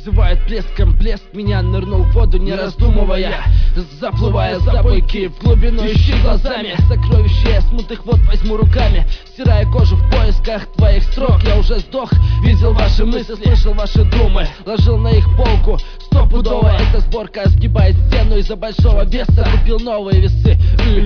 Взывает плеском, блеск меня нырнул в воду, не раздумывая, заплывая за бойки в глубину, ищи глазами сокровища я смутных вод возьму руками, стирая кожу в поисках твоих строк. Я уже сдох, видел ваши мысли, слышал ваши думы, ложил на их полку стопудово. Эта сборка сгибает стену из-за большого веса. Купил новые весы.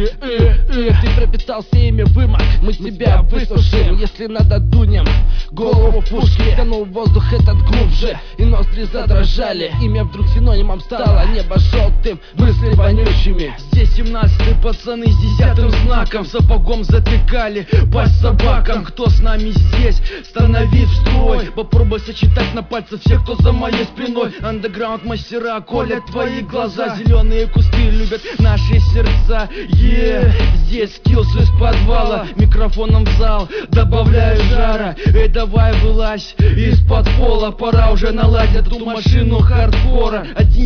Ты пропитался ими, вымок, мы тебя высушим. Если надо, дунем голову в пушки. Тянул воздух этот глубже, и ноздри задрожали. Имя вдруг синонимом стало, небо желтым, мысли вонючими. Здесь 17-й пацаны с 10-м знаком, сапогом затыкали пасть собакам. Кто с нами здесь? Становись в строй. Попробуй сочетать на пальцах всех, кто за моей спиной. Андеграунд мастера колят твои глаза. Зеленые кусты любят наши сердца. Здесь скиллс из подвала, микрофоном в зал добавляю жара. Эй, давай вылазь из-под пола, пора уже наладить эту машину хардкора.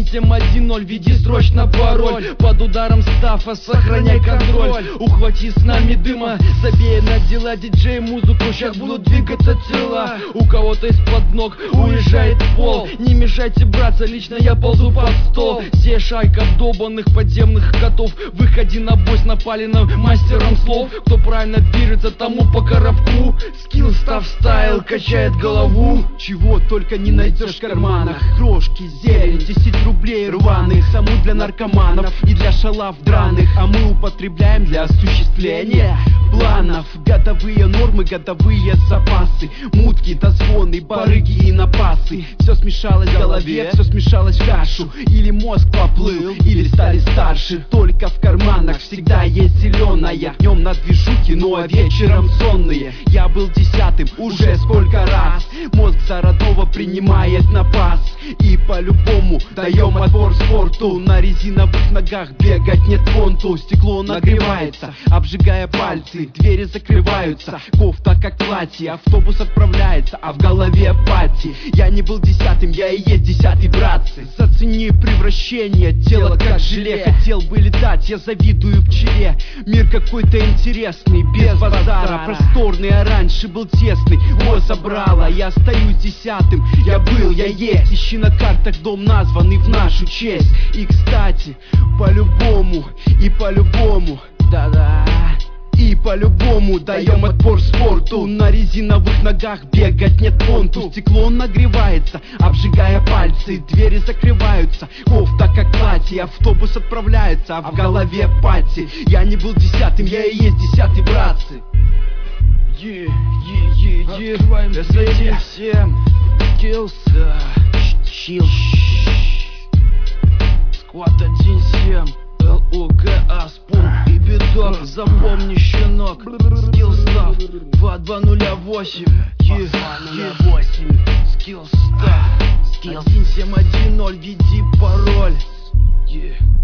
1710, введи срочно пароль. Под ударом стафа сохраняй контроль. Ухвати с нами дыма, забей на дела. Диджей музыку, сейчас будут двигаться тела. У кого-то из-под ног уезжает пол. Не мешайте, братцы, лично я ползу под стол. Здесь шайка обдолбанных подземных котов. Выходи на бой с напаленным мастером слов. Кто правильно движется, тому по коробку. Скилл, став, стайл, качает голову. Чего только не найдешь в карманах. Крошки, зелень, 10 рублей рваных. Саму для наркоманов и для шалав драных. А мы употребляем для осуществления планов. Годовые нормы, годовые запасы. Мутки, дозвоны, барыги и напасы. Все смешалось в голове, все смешалось в кашу. Или мозг поплыл, или стали старше. Только в карманах всегда есть зеленая. Днем на движухе, ну а вечером сонные. Я был 10-м уже сколько раз. Мозг за родного принимает напас. И по-любому даем отпор спорту. На резиновых ногах бегать нет понту. Стекло нагревается, обжигая пальцы. Двери закрываются, кофта как платье. Автобус отправляется, а в голове пати. Я не был 10-м, я и есть 10-й, братцы. Зацени превращение, тело как желе. Хотел бы летать, я завидую пчеле. Мир какой-то интересный, без базара. Просторный, а раньше был тесный. О, забрала, я остаюсь 10-м. Я был, я есть. Ищи на картах дом, названный в нашу честь. И кстати, по-любому, и по-любому, да-да, и по-любому даем отпор спорту. На резиновых ногах бегать нет понту. Стекло нагревается, обжигая пальцы. Двери закрываются, кофта как платье. Автобус отправляется, а в голове пати. Я не был 10-м, я и есть 10-й, братцы. Открываем двери всем. Skills, Чил. Сквад 1-7. ЛУГА, спун и биток. Запомни, щенок. Скилл став 2208. 208. Скилл став 1710, введи пароль.